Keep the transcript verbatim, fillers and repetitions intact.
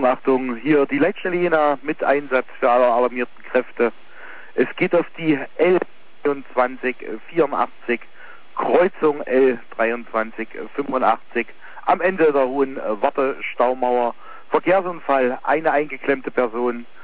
Achtung, Achtung, hier die Leitstelle Jena mit Einsatz für alle alarmierten Kräfte. Es geht auf die L dreiundzwanzig vierundachtzig, Kreuzung L dreiundzwanzig fünfundachtzig, am Ende der hohen Wartestaumauer. Verkehrsunfall, eine eingeklemmte Person.